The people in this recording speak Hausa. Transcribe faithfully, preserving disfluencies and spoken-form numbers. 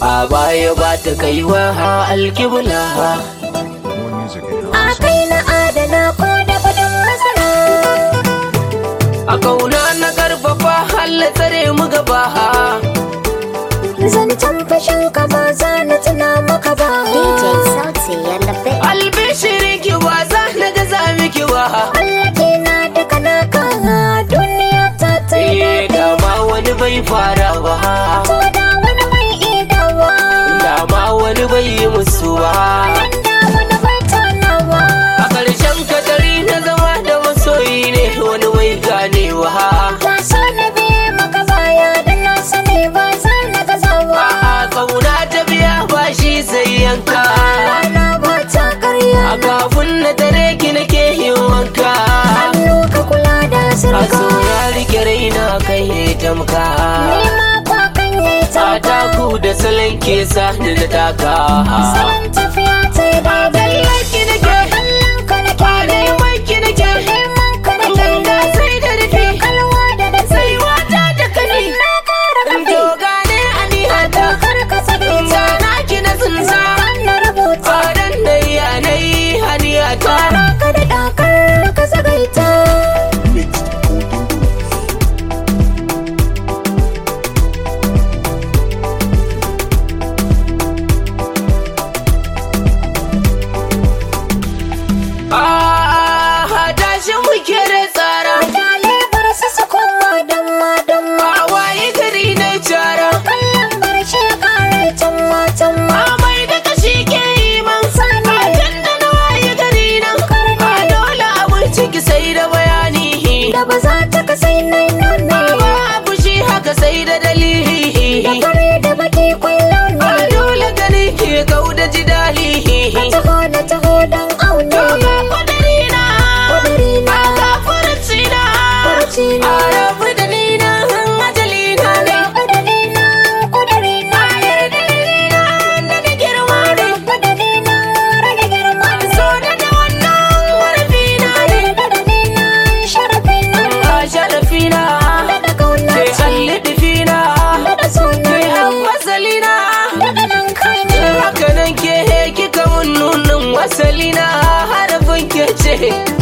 a baya ba ta kaiwa alkibla. A kai na adana ko da kudin masara. A kauna na karfafa halla tsare mu gaba. Zancen fashin ka ba za na tuna maka ba. D J Sauti ya labe. Albishirin ki ba za na gaza miki ba. Allah ke na duka naka duniya ta Eh taimaka. dama wani bai fara ba. To da wani mai idawa. Dama wani bai yi musu ba. Da wani bai tanawa. A ƙarshen katari na zama da masoyi ne wani bai ganewa. Na so na biye maka baya da na sani ba za na gazawa. A'a kauna ta biya ba shi sai yanka. Rana ba ta karya. A kafin na tare ki nake yin wanka. Hannu ka kula da A sirka. so na rike raina kai ya tamka. Ni ma ba kan yi A taka. taku da salon ke sa ni na taka. Salon tafiya ta yi daidai. Kallon ki nake, Kallon ka nake. neman ki nake. Neman ka nake. Ganga sai da rufe, Kalwa da da sai. sai wata da kani. Na kara kafi. To gane anihata, Kar ka sake ta. zana ki na tsinsa. Kan na rubuta. Fadan da yanayi haniyata. Kara ka da dakar ka sagaita. Ah, tashi muke da tsara. Dale bar su su koma damma damma. A waye gari na cara. Kallon bar shi kare tamma tamma. Amai da kashi ke yi man Sani. A can da na waye gari nan. A dole abin ciki sai da bayani. Da ba za ta kasai nai nuni. Ba abu shi haka sai da dalili. Da fari da baki kwallon A ne. dole gani ke kau da jidali. Ka taho na taho don aune. Doga kudirina. Kudiri na. Aka furuci na. Furuci na. A rabu da ni na ajali na ne. Kudiri na. Kudiri na. Da da girma ne. Kudiri na. Rage girma. So da da wannan warfi na ne. Kudiri na. Sharafi na. A sharafi na. Da kauna Ke ce. allidifi na. Da suna Ke ne. wasali na. Da nan kai ne. Haka nan ke kika mun nunin wasali na harafin ke ce.